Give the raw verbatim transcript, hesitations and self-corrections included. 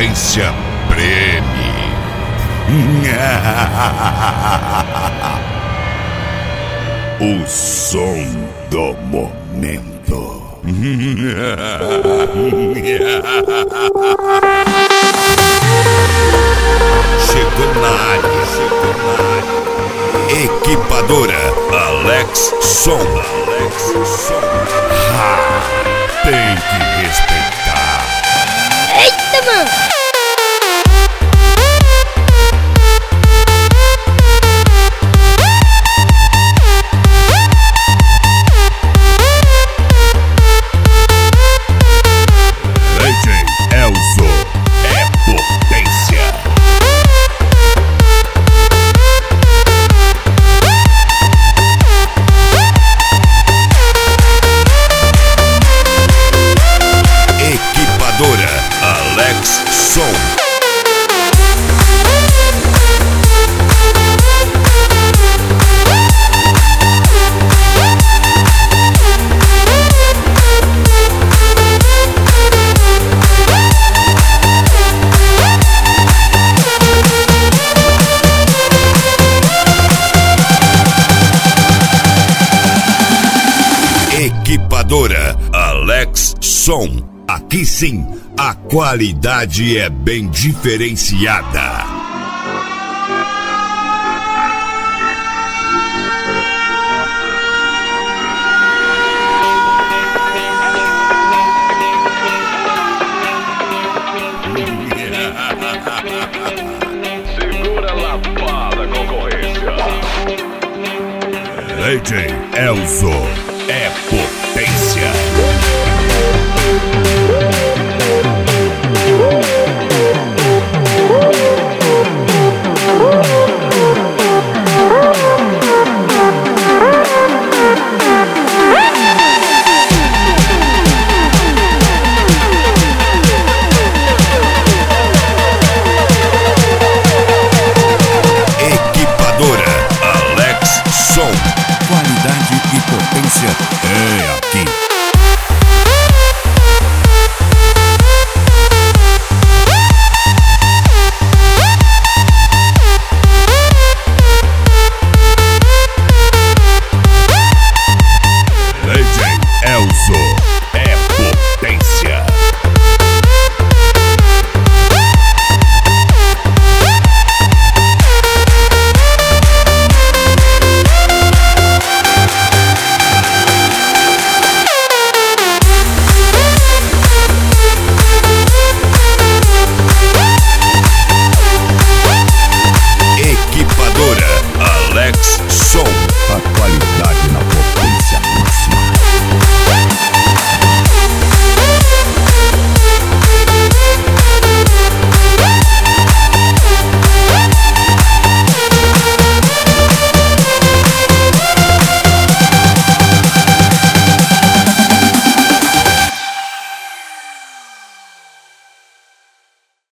potência preme. O som do momento. Chegou na área, chegou na área. Equipadora Alex Som. Alex Som. Ah, tem que respeitar. Eita, mano! Equipadora Alex Som. Aqui sim, a qualidade é bem diferenciada. Segura a lapada, concorrência. D J Elzo é potência. Equipadora Alex Som. Qualidade e potência é aqui. D J Elzo é potência. Equipadora Alex Som. A qualidade